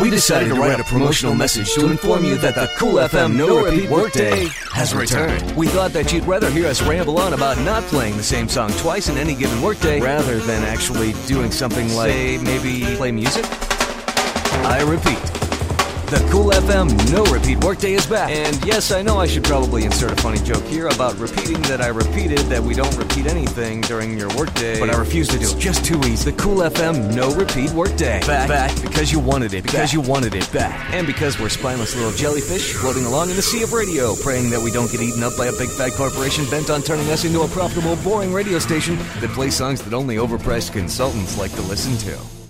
we decided to write a promotional message to inform you that the Cool FM No Repeat Workday has returned. We thought that you'd rather hear us ramble on about not playing the same song twice in any given workday rather than actually doing something like, say, maybe play music. I repeat, the Cool FM No Repeat Workday is back. And yes, I know I should probably insert a funny joke here about repeating that I repeated that we don't repeat anything during your workday, but I refuse to do it. It's just too easy. The Cool FM No Repeat Workday. Back because you wanted it. Because you wanted it back. And because we're spineless little jellyfish floating along in the sea of radio, praying that we don't get eaten up by a big fat corporation bent on turning us into a profitable, boring radio station that plays songs that only overpriced consultants like to listen to.